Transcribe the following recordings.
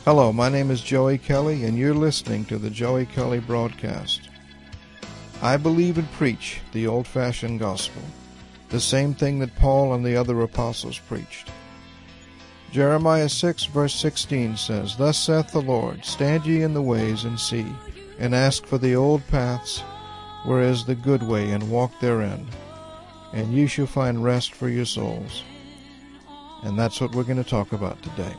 Hello, my name is Joey Kelly, and you're listening to the Joey Kelly Broadcast. I believe and preach the old-fashioned gospel, the same thing that Paul and the other apostles preached. Jeremiah 6, verse 16 says, "Thus saith the Lord, stand ye in the ways, and see, and ask for the old paths, where is the good way, and walk therein, and ye shall find rest for your souls." And that's what we're going to talk about today.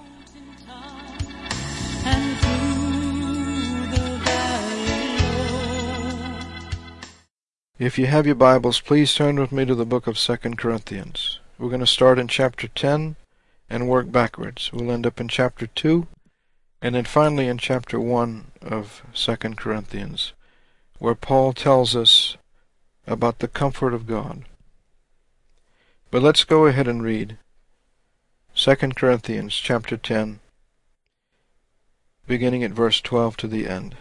If you have your Bibles, please turn with me to the book of 2 Corinthians. We're going to start in chapter 10 and work backwards. We'll end up in chapter 2 and then finally in chapter 1 of 2 Corinthians, where Paul tells us about the comfort of God. But let's go ahead and read 2 Corinthians chapter 10, beginning at verse 12 to the end.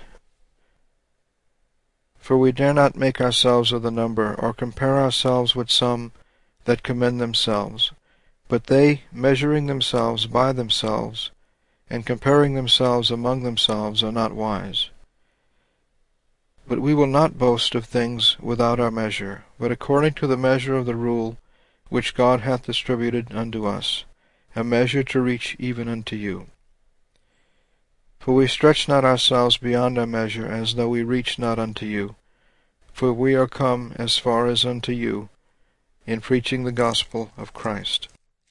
"For we dare not make ourselves of the number, or compare ourselves with some that commend themselves. But they, measuring themselves by themselves, and comparing themselves among themselves, are not wise. But we will not boast of things without our measure, but according to the measure of the rule which God hath distributed unto us, a measure to reach even unto you. For we stretch not ourselves beyond our measure, as though we reached not unto you. For we are come as far as unto you, in preaching the gospel of Christ."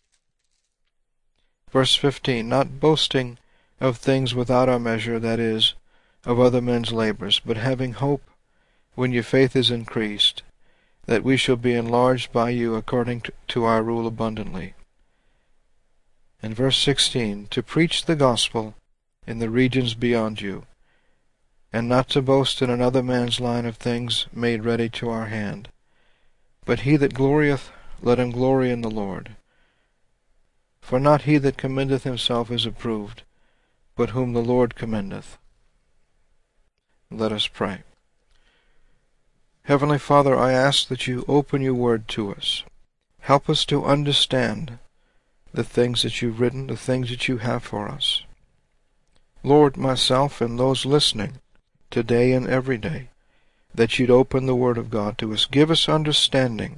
Verse 15, "Not boasting of things without our measure, that is, of other men's labors, but having hope, when your faith is increased, that we shall be enlarged by you according to our rule abundantly." And verse 16, "To preach the gospel in the regions beyond you, and not to boast in another man's line of things made ready to our hand. But he that glorieth, let him glory in the Lord. For not he that commendeth himself is approved, but whom the Lord commendeth." Let us pray. Heavenly Father, I ask that you open your word to us. Help us to understand the things that you've written, the things that you have for us. Lord, myself and those listening today and every day, that you'd open the Word of God to us. Give us understanding,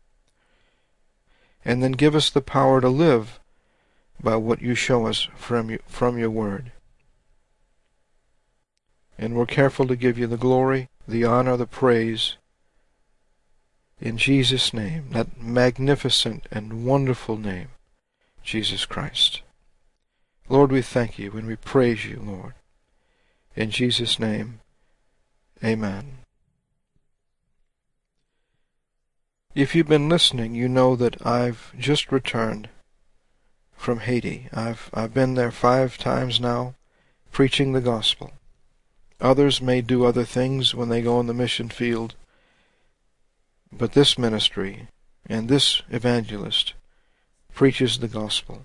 and then give us the power to live by what you show us from your Word. And we're careful to give you the glory, the honor, the praise, in Jesus' name, that magnificent and wonderful name, Jesus Christ. Lord, we thank you and we praise you, Lord. In Jesus' name, amen. If you've been listening, you know that I've just returned from Haiti. I've been there 5 times now, preaching the gospel. Others may do other things when they go on the mission field, but this ministry and this evangelist preaches the gospel.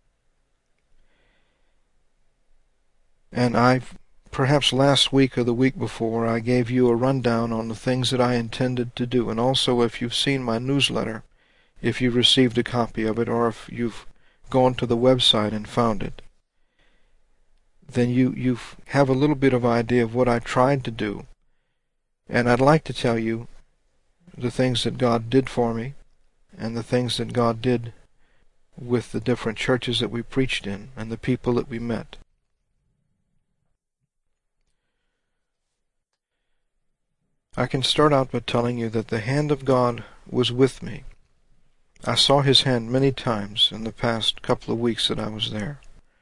And perhaps last week or the week before, I gave you a rundown on the things that I intended to do. And also, if you've seen my newsletter, if you've received a copy of it, or if you've gone to the website and found it, then you have a little bit of idea of what I tried to do. And I'd like to tell you the things that God did for me, and the things that God did with the different churches that we preached in, and the people that we met. I can start out by telling you that the hand of God was with me. I saw his hand many times in the past couple of weeks that I was there.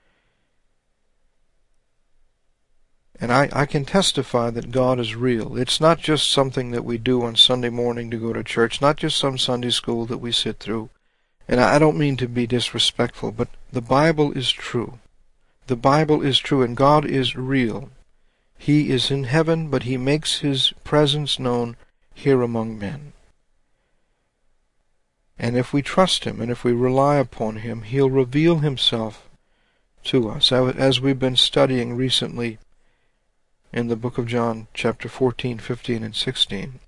And I can testify that God is real. It's not just something that we do on Sunday morning to go to church, not just some Sunday school that we sit through. And I don't mean to be disrespectful, but the Bible is true. The Bible is true, and God is real. He is in heaven, but he makes his presence known here among men. And if we trust him, and if we rely upon him, he'll reveal himself to us, as we've been studying recently in the book of John, chapter 14, 15, and 16.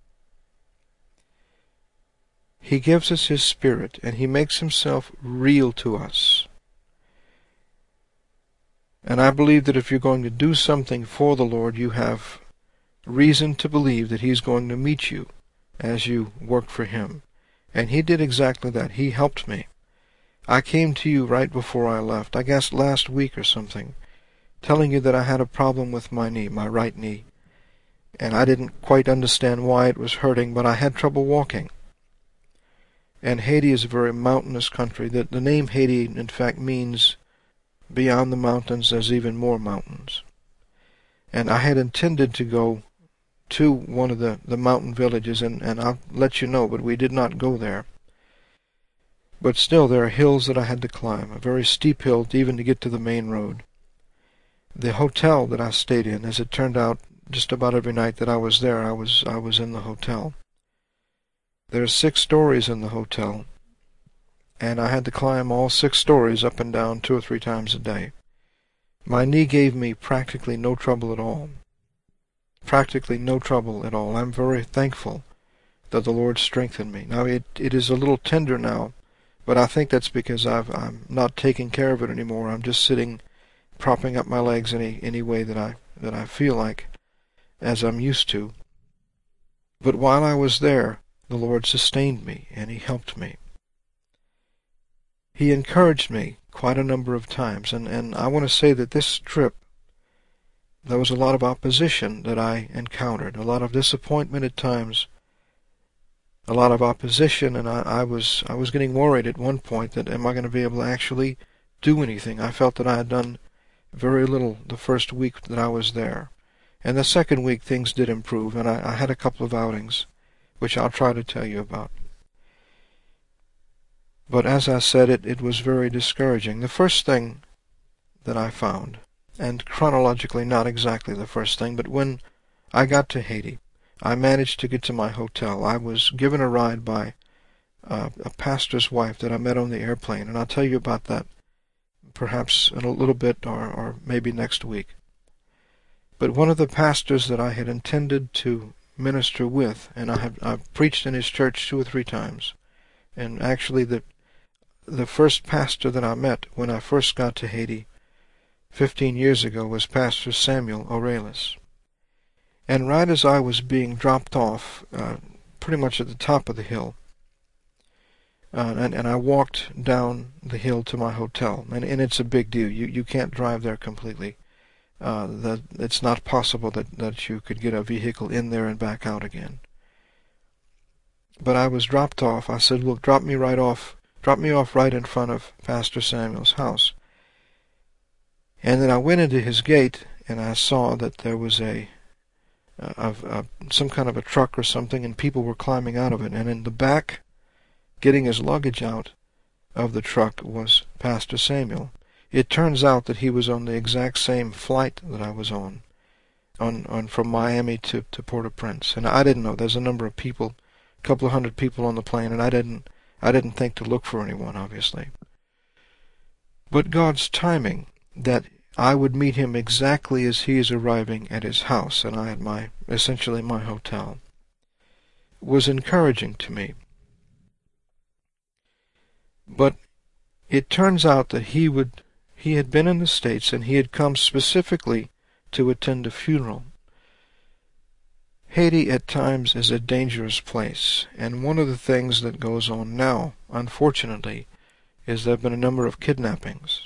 He gives us his Spirit, and he makes himself real to us. And I believe that if you're going to do something for the Lord, you have reason to believe that He's going to meet you as you work for Him. And He did exactly that. He helped me. I came to you right before I left, I guess last week or something, telling you that I had a problem with my knee, my right knee. And I didn't quite understand why it was hurting, but I had trouble walking. And Haiti is a very mountainous country. The name Haiti, in fact, means beyond the mountains there's even more mountains. And I had intended to go to one of the mountain villages, and I'll let you know, but we did not go there. But still, there are hills that I had to climb, a very steep hill even to get to the main road. The hotel that I stayed in, as it turned out, just about every night that I was there, I was in the hotel. There are 6 stories in the hotel, and I had to climb all 6 stories up and down 2 or 3 times a day. My knee gave me practically no trouble at all. Practically no trouble at all. I'm very thankful that the Lord strengthened me. Now, it is a little tender now, but I think that's because I'm not taking care of it anymore. I'm just sitting, propping up my legs any way that I feel like, as I'm used to. But while I was there, the Lord sustained me, and He helped me. He encouraged me quite a number of times, and I want to say that this trip, there was a lot of opposition that I encountered, a lot of disappointment at times, a lot of opposition, and I was getting worried at one point that am I going to be able to actually do anything. I felt that I had done very little the first week that I was there. And the second week things did improve, and I had a couple of outings, which I'll try to tell you about. But as I said, it was very discouraging. The first thing that I found, and chronologically not exactly the first thing, but when I got to Haiti, I managed to get to my hotel. I was given a ride by a pastor's wife that I met on the airplane, and I'll tell you about that perhaps in a little bit or maybe next week. But one of the pastors that I had intended to minister with, and I've preached in his church 2 or 3 times, and actually the first pastor that I met when I first got to Haiti 15 years ago was Pastor Samuel Aurelis. And right as I was being dropped off, pretty much at the top of the hill, and I walked down the hill to my hotel, and it's a big deal. You can't drive there completely. It's not possible that you could get a vehicle in there and back out again. But I was dropped off. I said, "Look, drop me off right in front of Pastor Samuel's house." And then I went into his gate, and I saw that there was some kind of a truck or something, and people were climbing out of it. And in the back, getting his luggage out of the truck, was Pastor Samuel. It turns out that he was on the exact same flight that I was on from Miami to Port-au-Prince. And I didn't know. There's a number of people, a couple of hundred people on the plane, and I didn't think to look for anyone, obviously. But God's timing, that I would meet him exactly as he is arriving at his house, and I at essentially my hotel, was encouraging to me. But it turns out that he had been in the States, and he had come specifically to attend a funeral. Haiti at times is a dangerous place, and one of the things that goes on now, unfortunately, is there have been a number of kidnappings.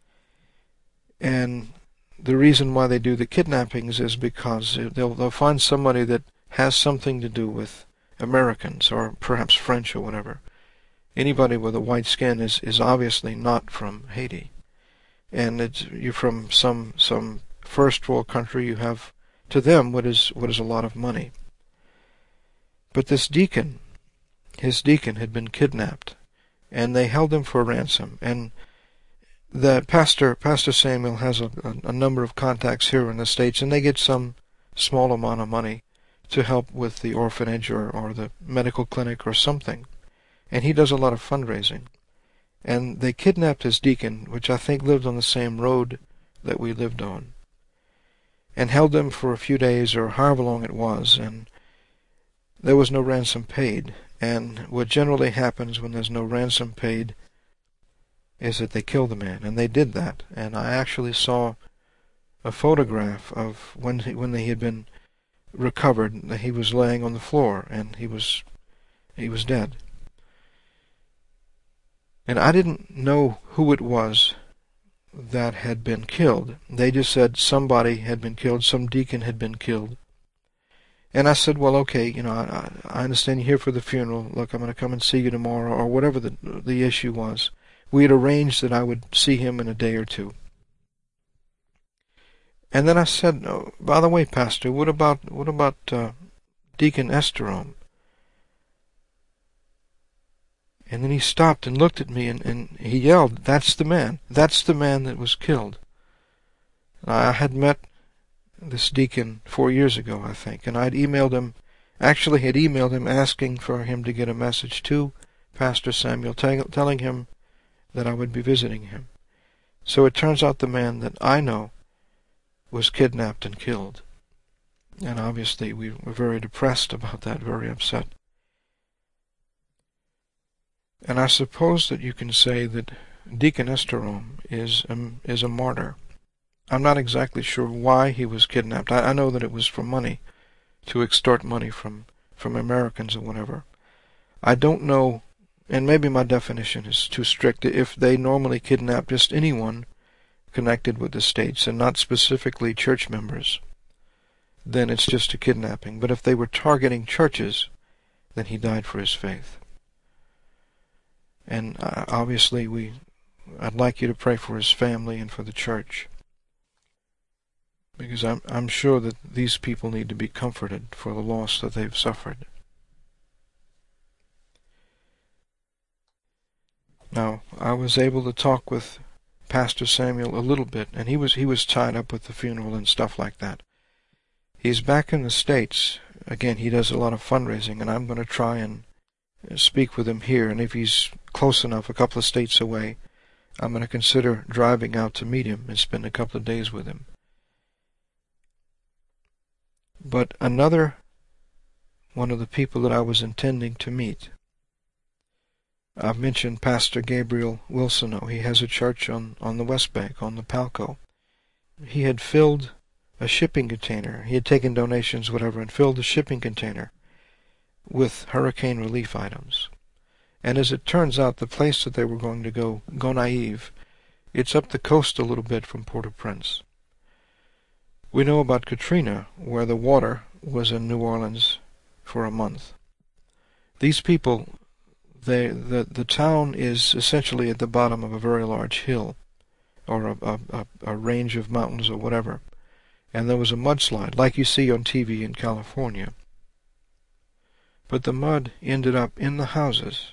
And the reason why they do the kidnappings is because they'll find somebody that has something to do with Americans, or perhaps French or whatever. Anybody with a white skin is obviously not from Haiti. And you're from some first world country. You have, to them, what is a lot of money. But this deacon, his deacon had been kidnapped, and they held him for ransom. And the Pastor Samuel has a number of contacts here in the States, and they get some small amount of money to help with the orphanage or the medical clinic or something. And he does a lot of fundraising. And they kidnapped his deacon, which I think lived on the same road that we lived on, and held him for a few days or however long it was, and there was no ransom paid. And what generally happens when there's no ransom paid, is that they killed the man, and they did that. And I actually saw a photograph of when he had been recovered. He was laying on the floor, and he was dead. And I didn't know who it was that had been killed. They just said somebody had been killed, some deacon had been killed. And I said, well, okay, I understand you're here for the funeral. Look, I'm going to come and see you tomorrow, or whatever the issue was. We had arranged that I would see him in a day or two. And then I said, oh, by the way, Pastor, what about Deacon Esterome? And then he stopped and looked at me, and he yelled, that's the man. That's the man that was killed. I had met this deacon 4 years ago, I think, and I'd emailed him, actually had emailed him asking for him to get a message to Pastor Samuel, telling him that I would be visiting him. So it turns out the man that I know was kidnapped and killed. And obviously we were very depressed about that, very upset. And I suppose that you can say that Deacon Esterome is a martyr. I'm not exactly sure why he was kidnapped. I know that it was for money, to extort money from Americans or whatever. I don't know, and maybe my definition is too strict, if they normally kidnap just anyone connected with the states and not specifically church members, then it's just a kidnapping. But if they were targeting churches, then he died for his faith. And obviously I'd like you to pray for his family and for the church, because I'm sure that these people need to be comforted for the loss that they've suffered. Now, I was able to talk with Pastor Samuel a little bit, and he was tied up with the funeral and stuff like that. He's back in the States. Again, he does a lot of fundraising, and I'm going to try and speak with him here, and if he's close enough, a couple of states away, I'm going to consider driving out to meet him and spend a couple of days with him. But another one of the people that I was intending to meet, I've mentioned Pastor Gabriel Wilsono. He has a church on the West Bank, on the Palco. He had filled a shipping container. He had taken donations, whatever, and filled a shipping container with hurricane relief items. And as it turns out, the place that they were going to go, Gonaive, it's up the coast a little bit from Port-au-Prince. We know about Katrina, where the water was in New Orleans for a month. These people, the town is essentially at the bottom of a very large hill, or a range of mountains or whatever. And there was a mudslide, like you see on TV in California. But the mud ended up in the houses.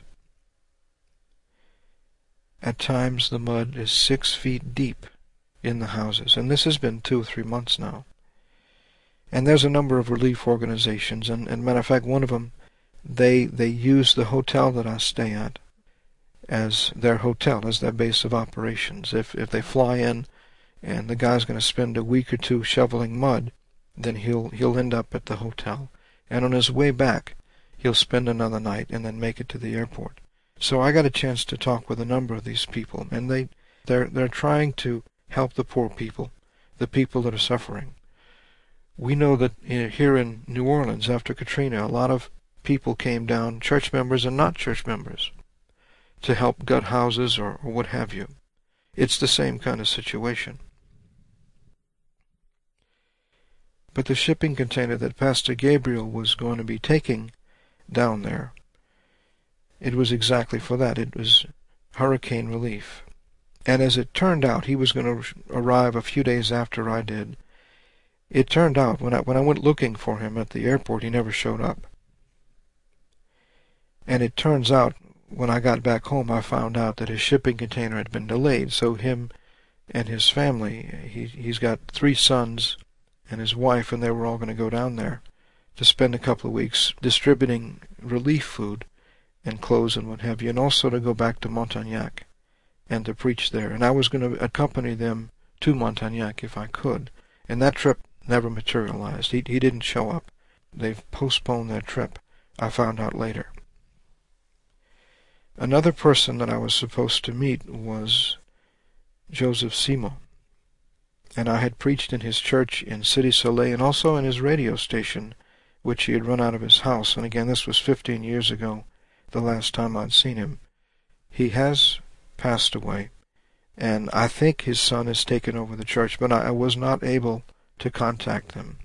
At times the mud is 6 feet deep in the houses, and this has been 2 or 3 months now. And there's a number of relief organizations, and matter of fact, one of them, they use the hotel that I stay at as their hotel, as their base of operations. If they fly in and the guy's going to spend a week or 2 shoveling mud, then he'll end up at the hotel. And on his way back, he'll spend another night and then make it to the airport. So I got a chance to talk with a number of these people, and they're trying to help the poor people, the people that are suffering. We know that here in New Orleans, after Katrina, a lot of people came down, church members and not church members, to help gut houses or what have you. It's the same kind of situation. But the shipping container that Pastor Gabriel was going to be taking down there, it was exactly for that. It was hurricane relief. And as it turned out, he was going to arrive a few days after I did. It turned out, when I went looking for him at the airport, he never showed up. And it turns out, when I got back home, I found out that his shipping container had been delayed. So him and his family, he's got 3 sons and his wife, and they were all going to go down there to spend a couple of weeks distributing relief food and clothes and what have you, and also to go back to Montagnac and to preach there. And I was going to accompany them to Montagnac if I could. And that trip never materialized. He didn't show up. They've postponed that trip, I found out later. Another person that I was supposed to meet was Joseph Simo, and I had preached in his church in City Soleil and also in his radio station, which he had run out of his house. And again, this was 15 years ago, the last time I'd seen him. He has passed away, and I think his son has taken over the church, but I was not able to contact them.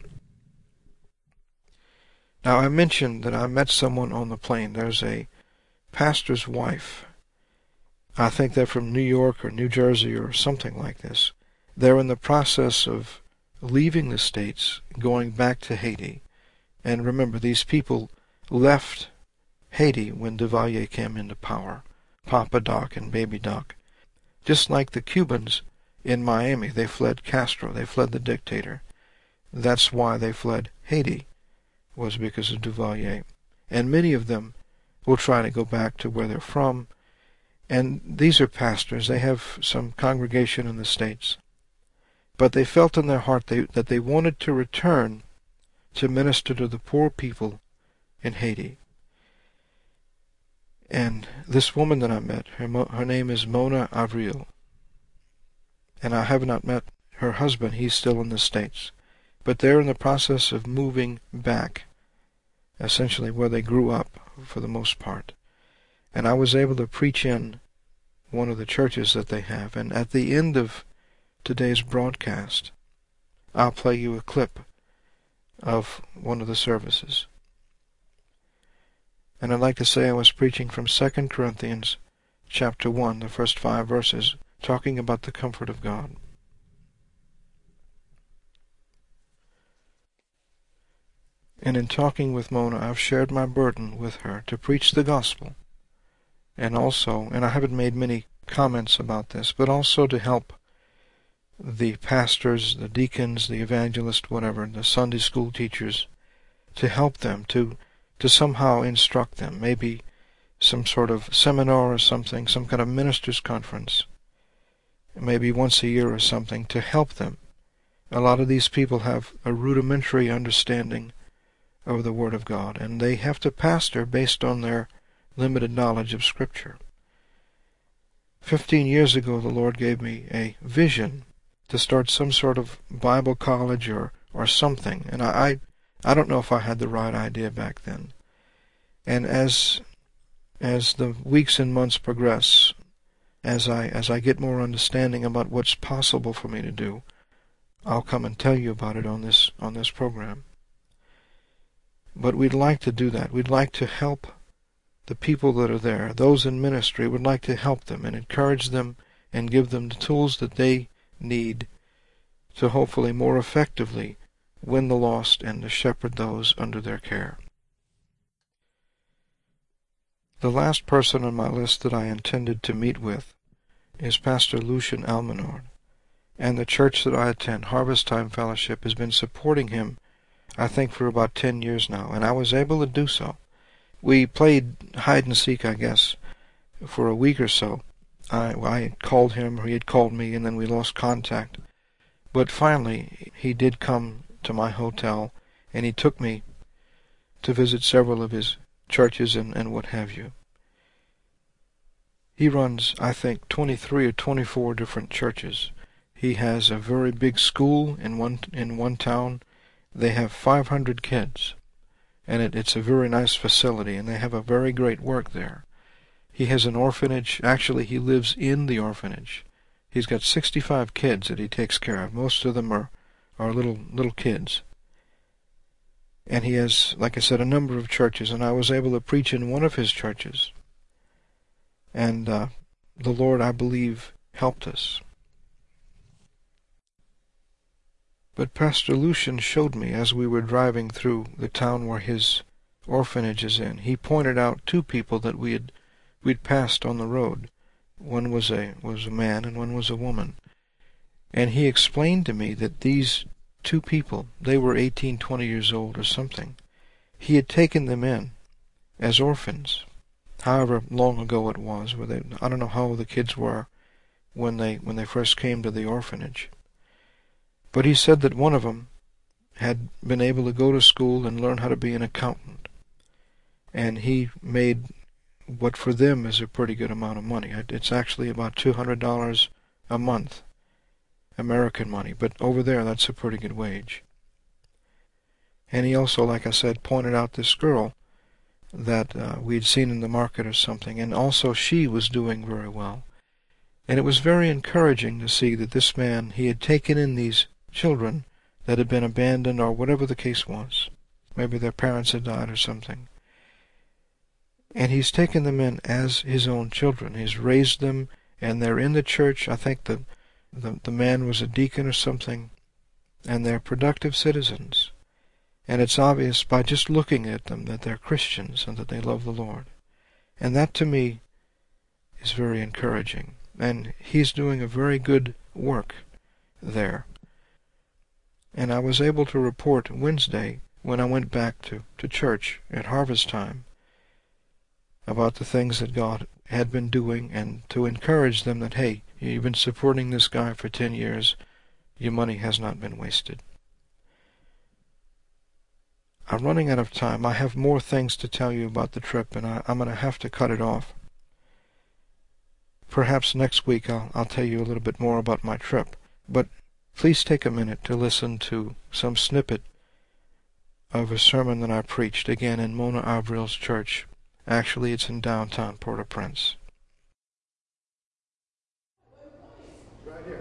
Now, I mentioned that I met someone on the plane. There's a pastor's wife. I think they're from New York or New Jersey or something like this. They're in the process of leaving the States, going back to Haiti. And remember, these people left Haiti when Duvalier came into power, Papa Doc and Baby Doc. Just like the Cubans in Miami, they fled Castro, they fled the dictator. That's why they fled Haiti, was because of Duvalier. And many of them will try to go back to where they're from. And these are pastors. They have some congregation in the States. But they felt in their heart that they wanted to return to minister to the poor people in Haiti. And this woman that I met, her name is Mona Avril. And I have not met her husband. He's still in the States. But they're in the process of moving back, essentially where they grew up for the most part. And I was able to preach in one of the churches that they have. And at the end of today's broadcast, I'll play you a clip of one of the services. And I'd like to say I was preaching from 2 Corinthians chapter 1, the first 5 verses, talking about the comfort of God. And in talking with Mona, I've shared my burden with her to preach the gospel. And also, and I haven't made many comments about this, but also to help the pastors, the deacons, the evangelists, whatever, the Sunday school teachers, to help them, to somehow instruct them, maybe some sort of seminar or something, some kind of ministers' conference, maybe once a year or something, to help them. A lot of these people have a rudimentary understanding of the Word of God, and they have to pastor based on their limited knowledge of Scripture. 15 years ago, the Lord gave me a vision to start some sort of Bible college or something, and I don't know if I had the right idea back then. And as the weeks and months progress, as I get more understanding about what's possible for me to do, I'll come and tell you about it on this program. But we'd like to do that. We'd like to help the people that are there. Those in ministry would like to help them and encourage them and give them the tools that they need to hopefully more effectively win the lost and to shepherd those under their care. The last person on my list that I intended to meet with is Pastor Lucian Almanord, and the church that I attend, Harvest Time Fellowship, has been supporting him, I think, for about 10 years now, and I was able to do so. We played hide and seek, I guess, for a week or so. I had called him, or he had called me, and then we lost contact. But finally, he did come to my hotel, and he took me to visit several of his churches and what have you. He runs, I think, 23 or 24 different churches. He has a very big school in one town. They have 500 kids, and it's a very nice facility, and they have a very great work there. He has an orphanage. Actually, he lives in the orphanage. He's got 65 kids that he takes care of. Most of them are little kids. And he has, like I said, a number of churches, and I was able to preach in one of his churches. And the Lord, I believe, helped us. But Pastor Lucian showed me as we were driving through the town where his orphanage is in. He pointed out 2 people that we'd passed on the road. One was a man and one was a woman. And he explained to me that these 2 people, they were 18, 20 years old or something. He had taken them in as orphans, however long ago it was. I don't know how old the kids were when they first came to the orphanage. But he said that one of them had been able to go to school and learn how to be an accountant. And he made what for them is a pretty good amount of money. It's actually about $200 a month, American money, but over there that's a pretty good wage. And he also, like I said, pointed out this girl that we'd seen in the market or something, and also she was doing very well. And it was very encouraging to see that this man, he had taken in these children that had been abandoned or whatever the case was. Maybe their parents had died or something. And he's taken them in as his own children. He's raised them, and they're in the church. I think that the man was a deacon or something, and they're productive citizens. And it's obvious by just looking at them that they're Christians and that they love the Lord. And that to me is very encouraging. And he's doing a very good work there. And I was able to report Wednesday when I went back to church at harvest time about the things that God had been doing, and to encourage them that, hey, you've been supporting this guy for 10 years. Your money has not been wasted. I'm running out of time. I have more things to tell you about the trip, and I'm going to have to cut it off. Perhaps next week I'll tell you a little bit more about my trip. But please take a minute to listen to some snippet of a sermon that I preached, again in Mona Avril's church. Actually, it's in downtown Port-au-Prince. Right here.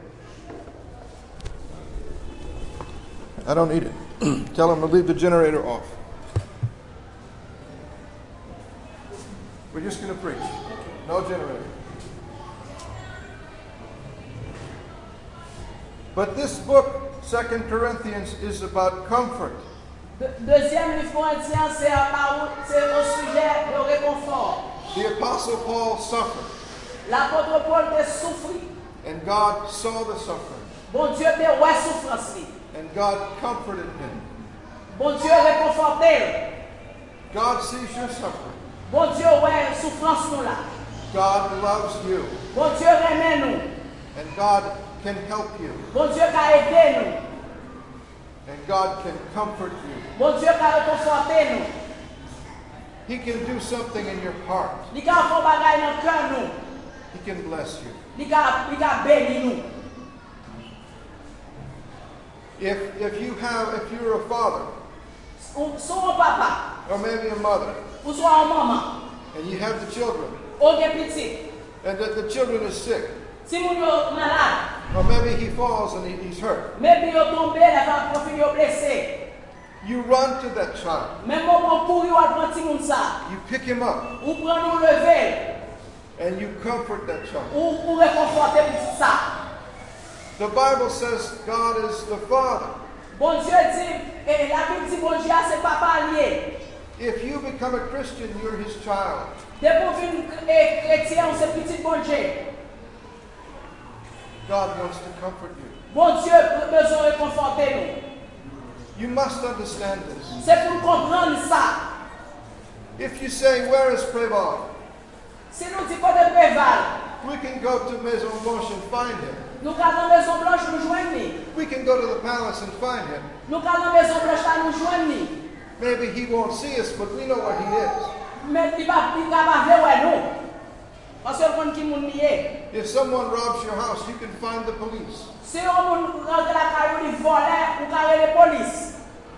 I don't need it. Tell him to leave the generator off. We're just going to preach. No generator. But this book, 2 Corinthians, is about comfort. Deuxième livre Corinthiens, c'est au sujet de réconfort. The Apostle Paul suffered. L'apôtre Paul a souffert. And God saw the suffering. Bon Dieu a ouais souffrance. And God comforted him. Bon Dieu réconforté. God sees your suffering. Bon Dieu ouais souffrance nous là. God loves you. Bon Dieu aime nous. And God can help you. Bon Dieu a aidé nous. And God can comfort you. Bon Dieu a réconforté nous. He can do something in your heart. Il a fait bagay dans cœur nous. He can bless you. Il a béni nous. If you're a father, Son papa, or maybe a mother, ou soit une maman, and you have the children, ou des petits, and that the children are sick, si moun yo malade, or maybe he falls and he's hurt, maybe yo tombé, la profil yo blessé, you run to that child. même moment pour yo prendre ti moun ça, You pick him up ou prendre ou lever, and you comfort that child. ou réconforter petit ça. The Bible says God is the Father. Bon Dieu dit, et la Bible dit bon Dieu c'est papa lié. If you become a Christian, you're his child. Dès qu'on vient chrétien, on c'est petit bon Dieu. God wants to comfort you. Bon Dieu besoin de réconforter nous. You must understand this. C'est pour comprendre ça. If you say, where is Préval? Si nous disons de Préval, We can go to Maison Blanche and find him. nous allons à Maison Blanche nous joindre. We can go to the palace and find him. Nous allons à Maison Blanche nous joindre. Maybe he won't see us, but we know where he is. Mais il va pas voir nous. Parce qu'on qui moun lié. If someone robs your house, you can find the police. Si on moun rentre la caillou li volé ou carré les police.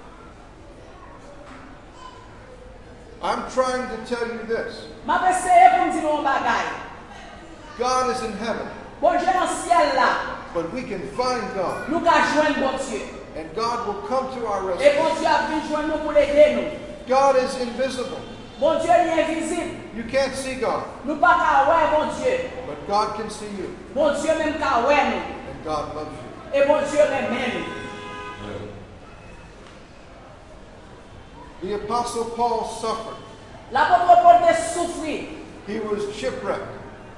I'm trying to tell you this. M'a essayé pour me dire un bagay. God is in heaven, Bon Dieu dans ciel là. but we can find God. Nous ka joindre bon Dieu. And God will come to our Et bon rescue. Dieu a venu joindre nous pour l'aider nous. God is invisible. Bon Dieu est invisible. You can't see God, Nous pas ka ouais bon Dieu. but God can see you. Bon Dieu même ka ouais nous. And God loves you. Et bon Dieu même nous. The Apostle Paul suffered. L'apôtre Paul a souffert. He was shipwrecked.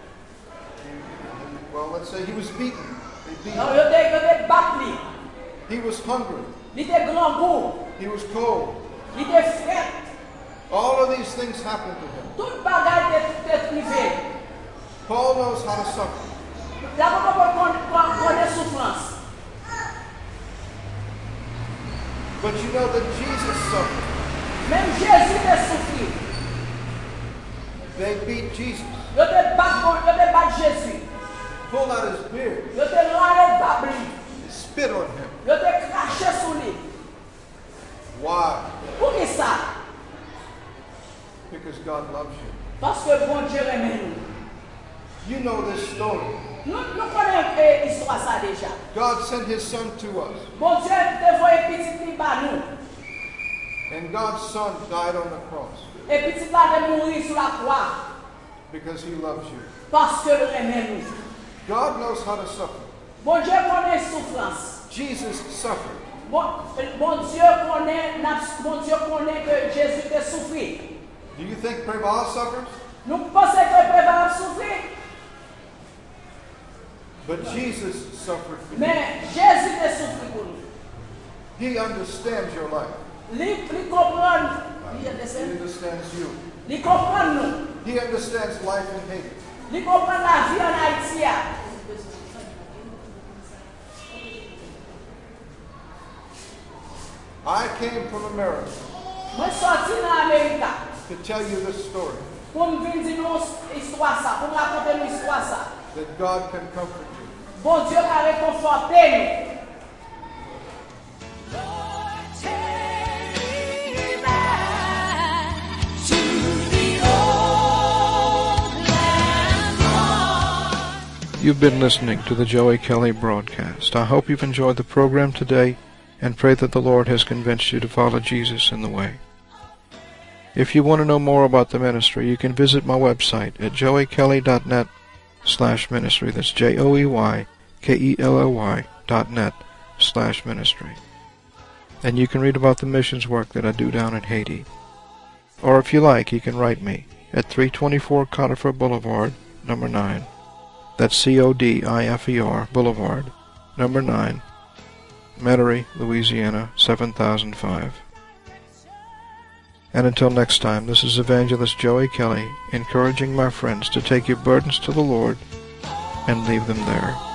Well, let's say he was beaten. They beat Non, him. il était battu. He was hungry. Il était grand goût. He was cold. Il était frais. All of these things happened to him. Tout bagage était privé. Paul knows how to suffer. L'apôtre Paul connaît souffrance. But you know that Jesus suffered. Même Jésus a souffert. They beat beat Jesus. Yo te bat Jésus. Pull out his beard. Yo te rale babli. They spit on him. Yo te craché sous lui. Why? Pour qui ça? Because God loves you. Parce que bon Dieu aime nous. You know this story. Nous connaissons l'histoire ça déjà. God sent his son to us. Bon Dieu te voyait petit li ba nous. And God's son died on the cross Et petit la de mourir sur la croix. because he loves you. Parce que aime nous. God knows how to suffer. Bon Dieu connaît souffrance. Jesus suffered. Bon Dieu connaît que Jésus a souffert. Do you think Preval suffers? Nous pensons que Préval a souffert. But Jesus suffered for you. Mais Jésus a souffert pour nous. He understands your life. Il comprend. He understands you. Il comprend nous. He understands life in Haiti. Il comprend la vie en Haïti. I came from America Moi sorti dans l'Amérique to tell you this story, pour me venir dire une histoire ça, pour me raconter une histoire ça. that God can comfort you. Bon Dieu va réconforter nous. You've been listening to the Joey Kelly broadcast. I hope you've enjoyed the program today and pray that the Lord has convinced you to follow Jesus in the way. If you want to know more about the ministry, you can visit my website at joeykelly.net/ministry. That's JOEYKELLY.net/ministry. And you can read about the missions work that I do down in Haiti. Or if you like, you can write me at 324 Conifer Boulevard, number 9. That's CODIFER Boulevard, number 9, Metairie, Louisiana, 7005. And until next time, this is Evangelist Joey Kelly, encouraging my friends to take your burdens to the Lord and leave them there.